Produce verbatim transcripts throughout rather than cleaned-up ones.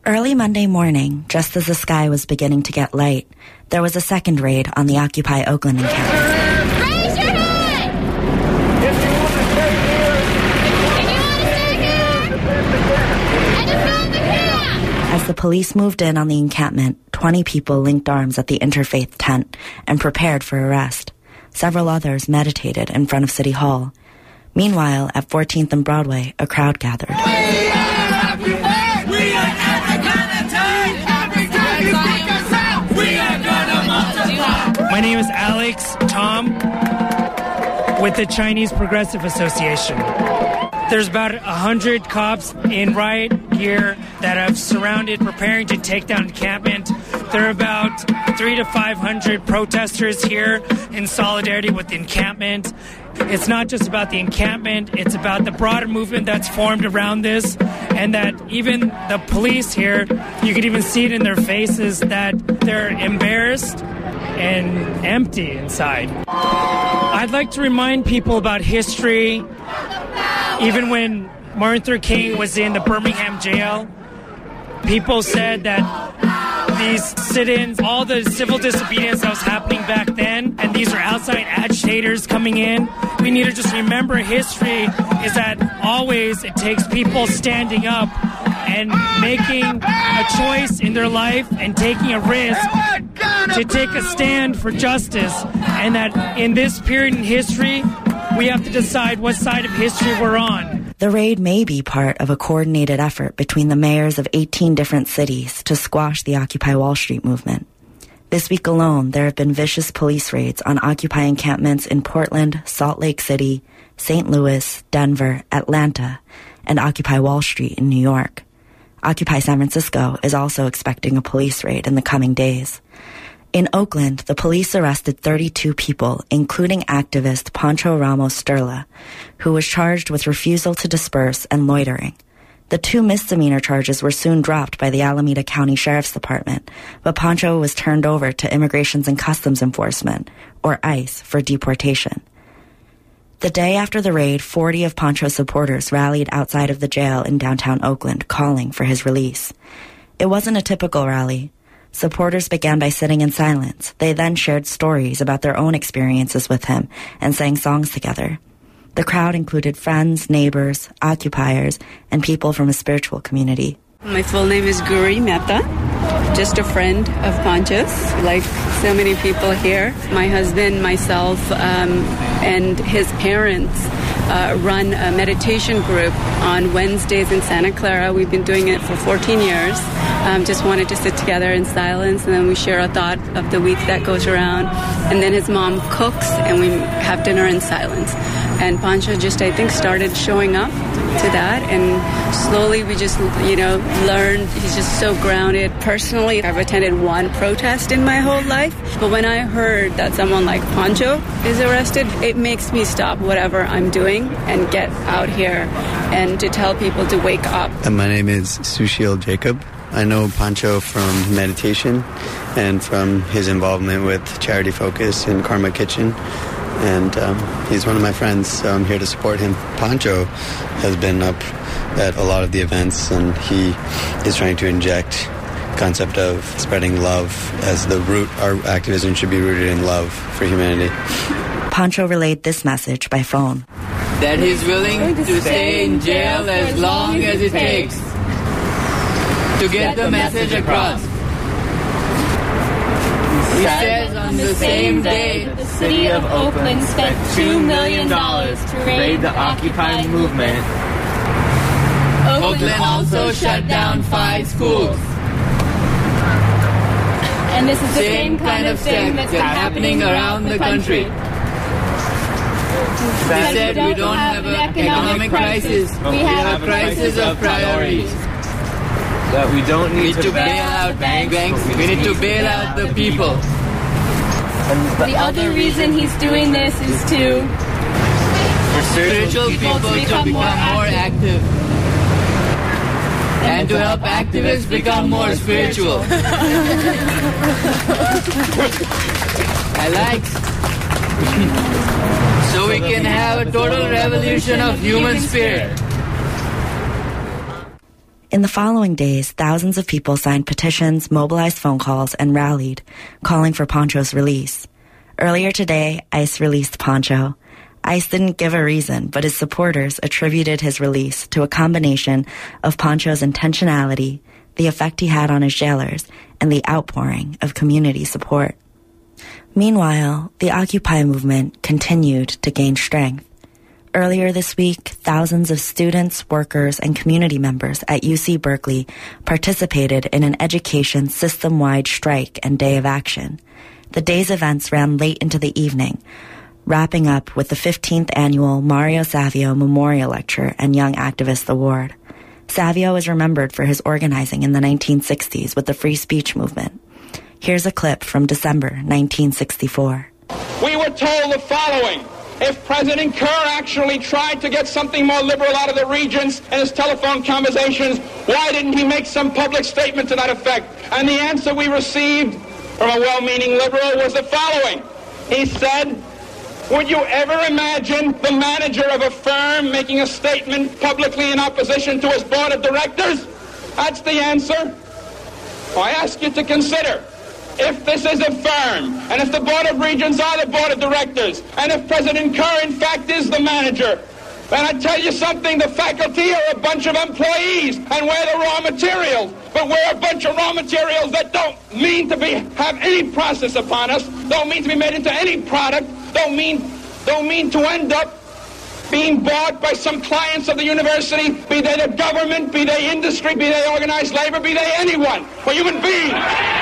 Early Monday morning, just as the sky was beginning to get light, there was a second raid on the Occupy Oakland encampment. Raise your hand! If you want to stay here, if you want to stay here, and defend the camp! As the police moved in on the encampment, twenty people linked arms at the interfaith tent and prepared for arrest. Several others meditated in front of City Hall. Meanwhile, at fourteenth and Broadway, a crowd gathered. We are Occupy! We are never gonna turn! Every time you kick us out, we are gonna multiply! My name is Alex Tom with the Chinese Progressive Association. There's about a hundred cops in riot gear that have surrounded, preparing to take down encampment. There are about three to five hundred protesters here in solidarity with the encampment. It's not just about the encampment, it's about the broader movement that's formed around this, and that even the police here, you can even see it in their faces, that they're embarrassed and empty inside. I'd like to remind people about history. Even when Martin Luther King was in the Birmingham jail, people said that these sit-ins, all the civil disobedience that was happening back then, and these are outside agitators coming in. We need to just remember history is that always it takes people standing up and making a choice in their life and taking a risk to take a stand for justice. And that in this period in history, we have to decide what side of history we're on. The raid may be part of a coordinated effort between the mayors of eighteen different cities to squash the Occupy Wall Street movement. This week alone, there have been vicious police raids on Occupy encampments in Portland, Salt Lake City, Saint Louis, Denver, Atlanta, and Occupy Wall Street in New York. Occupy San Francisco is also expecting a police raid in the coming days. In Oakland, the police arrested thirty-two people, including activist Pancho Ramos Sterla, who was charged with refusal to disperse and loitering. The two misdemeanor charges were soon dropped by the Alameda County Sheriff's Department, but Pancho was turned over to Immigrations and Customs Enforcement, or ICE, for deportation. The day after the raid, forty of Pancho's supporters rallied outside of the jail in downtown Oakland, calling for his release. It wasn't a typical rally. Supporters began by sitting in silence. They then shared stories about their own experiences with him and sang songs together. The crowd included friends, neighbors, occupiers, and people from a spiritual community. My full name is Guri Mehta, just a friend of Pancho's, like so many people here. My husband, myself, um, and his parents uh, run a meditation group on Wednesdays in Santa Clara. We've been doing it for fourteen years. Um, just wanted to sit together in silence, and then we share a thought of the week that goes around. And then his mom cooks, and we have dinner in silence. And Pancho just, I think, started showing up to that, and slowly we just, you know, learned. He's just so grounded. Personally, I've attended one protest in my whole life, but when I heard that someone like Pancho is arrested, it makes me stop whatever I'm doing and get out here and to tell people to wake up. And my name is Sushil Jacob. I know Pancho from meditation and from his involvement with Charity Focus and Karma Kitchen. And um, he's one of my friends, so I'm here to support him. Pancho has been up at a lot of the events, and he is trying to inject concept of spreading love as the root. Our activism should be rooted in love for humanity. Pancho relayed this message by phone. That he's willing to stay in jail as long as it takes to get the message across. He says on the same day, the city of Oakland spent two million dollars to raid the Occupy movement. Oakland also shut down five schools. And this is the same kind of thing that's happening around the country. They said we don't have an economic crisis, we have a crisis of priorities. That we don't need, we need to, to bail out banks, we need to bail out the people. And the other reason he's doing this is to for spiritual people to become more active and to help activists become more spiritual. I like so we can have a total revolution of human spirit. In the following days, thousands of people signed petitions, mobilized phone calls, and rallied, calling for Pancho's release. Earlier today, ICE released Pancho. ICE didn't give a reason, but his supporters attributed his release to a combination of Pancho's intentionality, the effect he had on his jailers, and the outpouring of community support. Meanwhile, the Occupy movement continued to gain strength. Earlier this week, thousands of students, workers, and community members at U C Berkeley participated in an education system-wide strike and day of action. The day's events ran late into the evening, wrapping up with the fifteenth annual Mario Savio Memorial Lecture and Young Activist Award. Savio is remembered for his organizing in the nineteen sixties with the free speech movement. Here's a clip from December nineteen sixty-four. We were told the following. If President Kerr actually tried to get something more liberal out of the regents in his telephone conversations, why didn't he make some public statement to that effect? And the answer we received from a well-meaning liberal was the following. He said, would you ever imagine the manager of a firm making a statement publicly in opposition to his board of directors? That's the answer. I ask you to consider, if this is a firm, and if the Board of Regents are the Board of Directors, and if President Kerr, in fact, is the manager, then I tell you something, the faculty are a bunch of employees, and we're the raw materials. But we're a bunch of raw materials that don't mean to be have any process upon us, don't mean to be made into any product, don't mean, don't mean to end up being bought by some clients of the university, be they the government, be they industry, be they organized labor, be they anyone. We're human beings.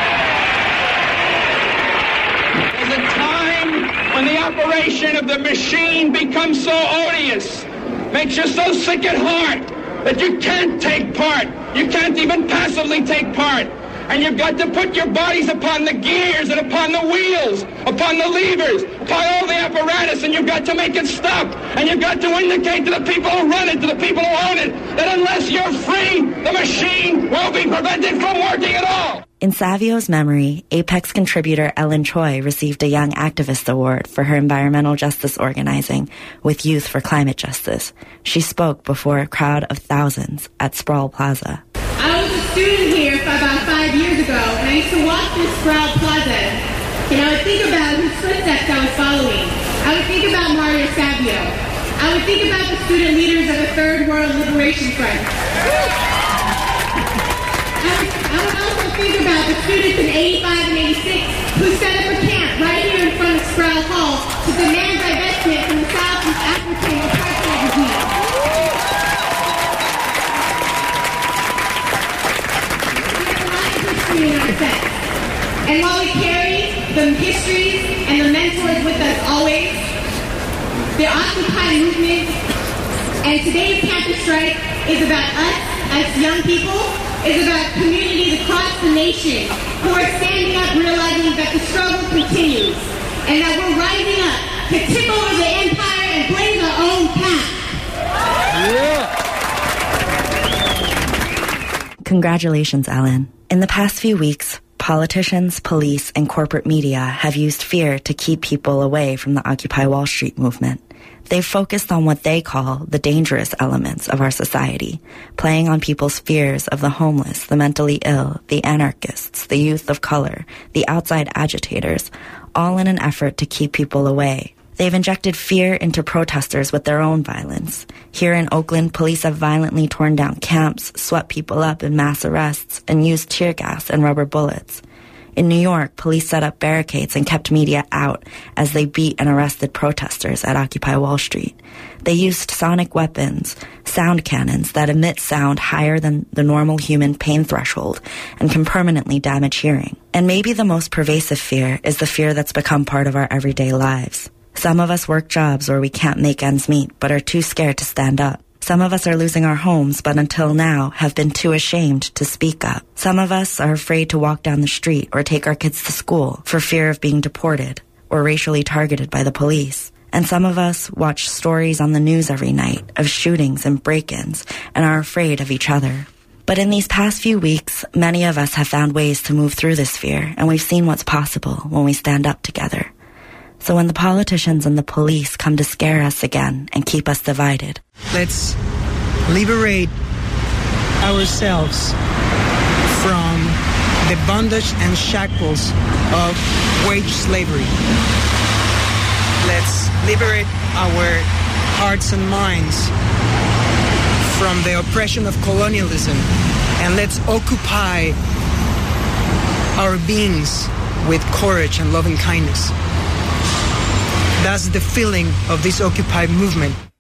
There's a time when the operation of the machine becomes so odious, makes you so sick at heart that you can't take part. You can't even passively take part. And you've got to put your bodies upon the gears and upon the wheels, upon the levers, upon all the apparatus, and you've got to make it stop. And you've got to indicate to the people who run it, to the people who own it, that unless you're free, the machine will be prevented from working at all. In Savio's memory, Apex contributor Ellen Choi received a Young Activist Award for her environmental justice organizing with Youth for Climate Justice. She spoke before a crowd of thousands at Sproul Plaza. I was a student here for about five years ago, and I used to walk through Sproul Plaza, and I would think about whose footsteps I was following. I would think about Mario Savio. I would think about the student leaders of the Third World Liberation Front. I would, I would also think about the students in eighty-five and eighty-six who set up a camp right here in front of Sproul Hall to demand divestment from the Southeast African apartheid regime. In our sets. And while we carry the histories and the mentors with us always, the Occupy movement and today's campus strike is about us as young people, is about communities across the nation who are standing up realizing that the struggle continues and that we're rising up to tip over the empire and blaze our own path. Yeah. Congratulations, Ellen. In the past few weeks, politicians, police, and corporate media have used fear to keep people away from the Occupy Wall Street movement. They've focused on what they call the dangerous elements of our society, playing on people's fears of the homeless, the mentally ill, the anarchists, the youth of color, the outside agitators, all in an effort to keep people away. They've injected fear into protesters with their own violence. Here in Oakland, police have violently torn down camps, swept people up in mass arrests, and used tear gas and rubber bullets. In New York, police set up barricades and kept media out as they beat and arrested protesters at Occupy Wall Street. They used sonic weapons, sound cannons that emit sound higher than the normal human pain threshold and can permanently damage hearing. And maybe the most pervasive fear is the fear that's become part of our everyday lives. Some of us work jobs where we can't make ends meet but are too scared to stand up. Some of us are losing our homes but until now have been too ashamed to speak up. Some of us are afraid to walk down the street or take our kids to school for fear of being deported or racially targeted by the police. And some of us watch stories on the news every night of shootings and break-ins and are afraid of each other. But in these past few weeks, many of us have found ways to move through this fear, and we've seen what's possible when we stand up together. So when the politicians and the police come to scare us again and keep us divided, let's liberate ourselves from the bondage and shackles of wage slavery. Let's liberate our hearts and minds from the oppression of colonialism, and let's occupy our beings with courage and loving kindness. That's the feeling of this Occupy movement.